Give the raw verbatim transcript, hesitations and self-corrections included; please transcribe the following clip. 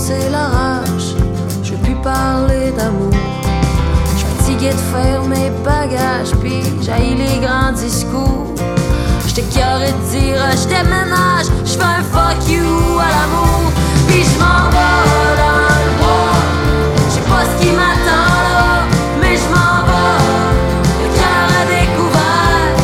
c'est la rage. Je veux plus parler d'amour. J'suis fatigué de faire mes bagages, pis j'haïs les grands discours. J'étais carré de dire je déménage, j'fais un fuck you à l'amour.